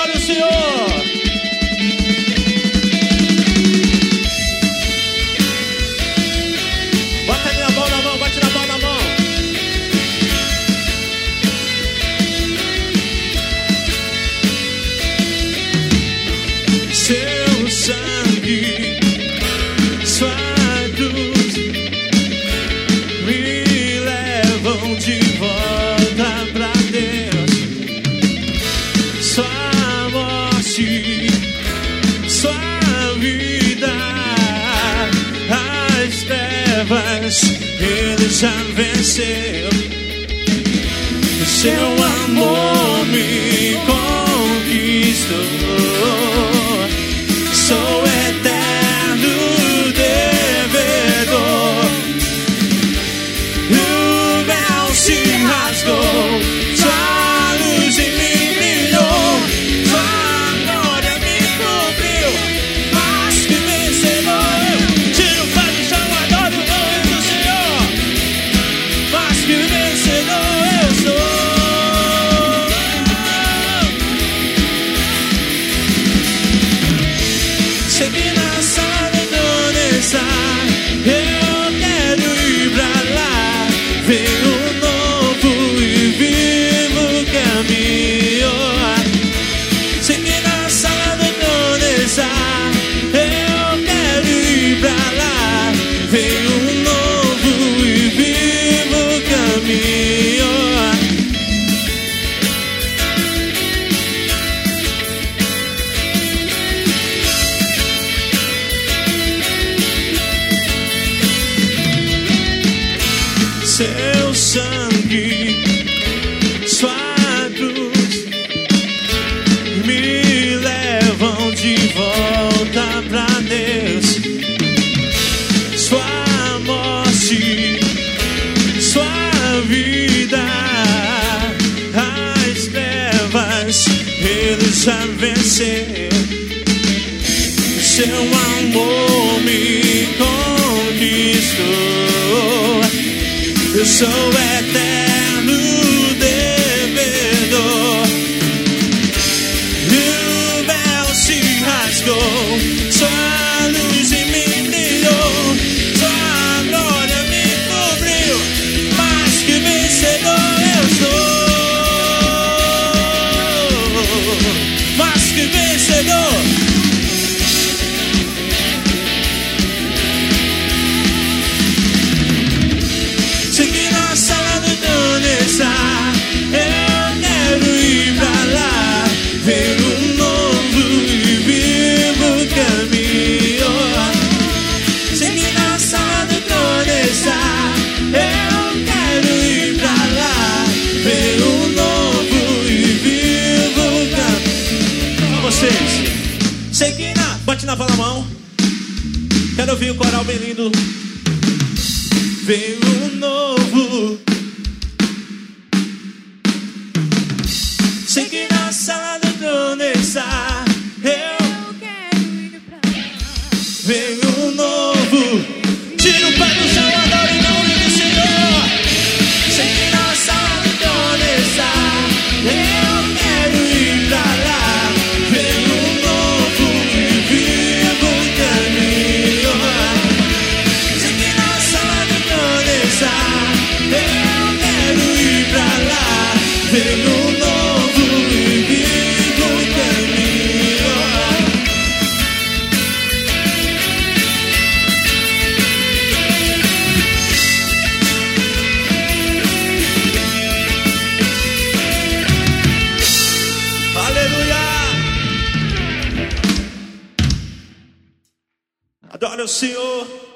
Adore o Senhor. Bota a minha mão na mão, bate na mão na mão. Seu sangue, sua cruz me levam de volta pra Deus. Sua morte, sua vida, as trevas Ele já venceu. O seu amor me conquistou. Sou eterno devedor. O véu se rasgou, sua luz em mim brilhou, sua glória me cobriu, mais que vencedor. Tiro o pé do chão, adoro o nome do Senhor, mais que vencedor eu sou. Cheguei na sala do Nessar, eu quero ir pra lá, ver um novo e vivo caminho. Cheguei na sala do Nessar, eu quero ir pra lá, ver um novo e vivo caminho. Seu sangue, sua cruz me levam de volta pra Deus. Sua morte, sua vida, as trevas Ele já venceu. Seu amor me conquistou. Eu sou eterno devedor. E o véu se rasgou, sua luz em mim brilhou, sua glória me cobriu, mais que vencedor eu sou, mais que vencedor. Cheguei na sala do Nessar, eu quero ir pra lá, ver um novo e vivo caminho. Cheguei na sala do Nessar, eu quero ir pra lá, ver um novo e vivo caminho. Pra vocês, cheguei na... Bate na mão. Quero ouvir o coral bem lindo. Veio um novo. Cheguei na sala do Nessar, eu quero ir pra lá. Veio um novo. Tira o pé do chão, adoro em nome do Senhor. Cheguei na sala do Nessar, eu quero ir pra lá. Veio um novo e vivo caminho. Cheguei na sala do Nessar, eu quero ir pra lá, ver um novo e vivo caminho. Aleluia! Adore o Senhor.